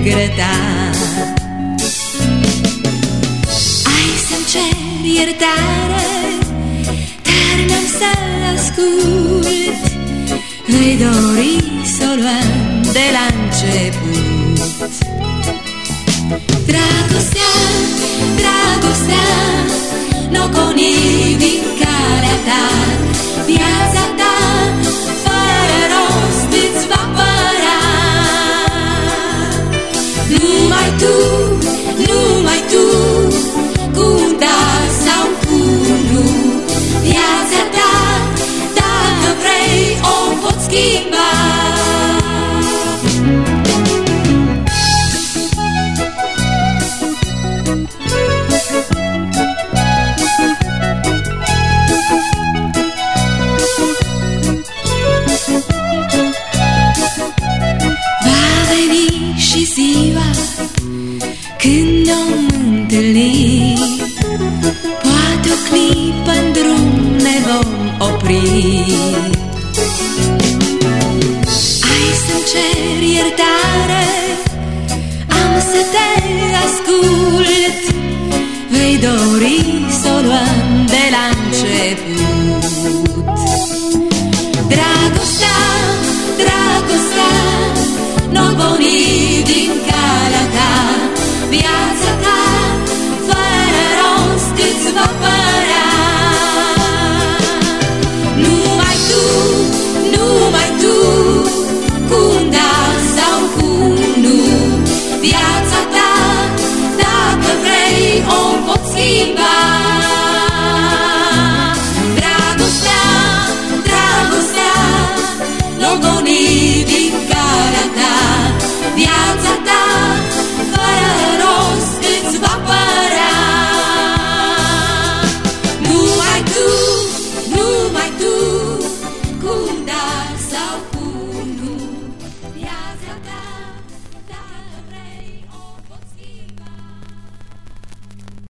regreta. Ai să-mi cer iertare, dar n-am să-l ascult. Vei dori să o luăm de la început. Dragostea, dragostea, n-o goni din calea ta. Viața ta fără rost îți va părea. Numai tu, numai tu, cu un da sau cu un nu. Viața ta, dacă vrei, o poți schimba. Ziua când ne-om întâlni, poate o clipă în drum ne vom opri. Ai să-mi cer iertare, am să te ascult. Vei dori să o luăm de la început.